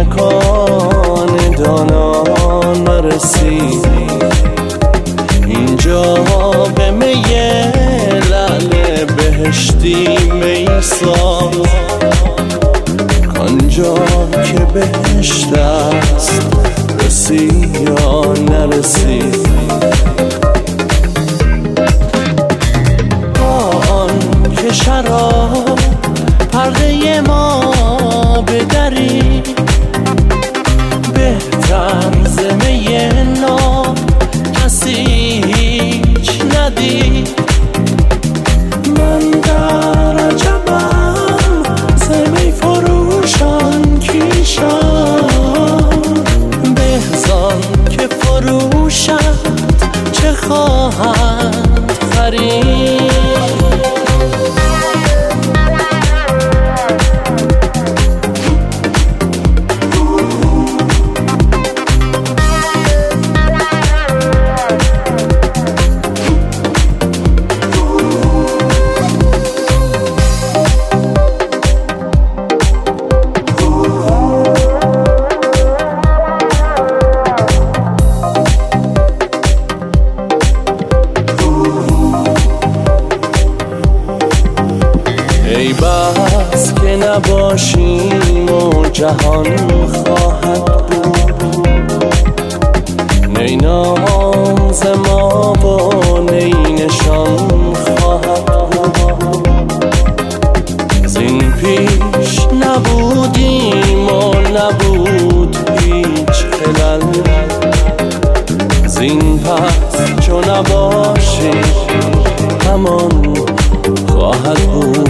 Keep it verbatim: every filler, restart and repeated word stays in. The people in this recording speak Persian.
مکان دانا نرسید، اینجا به می لعل بهشتی میسا، آنجا که بهشت است رسید یا نرسید. آن که شراب پرده ما بدری، بهتر ز می ناب کسی هیچ ندید. من در عجبم ز می فروشان کیشان، بهزان که فروشد چه خواهند خرید. ای بس که نباشیم و جهان خواهد بود، نی نام ز ما و نی نشان خواهد بود. زین پیش نبودیم و نبود هیچ خلل، زین پس چو نباشیم همان خواهد بود.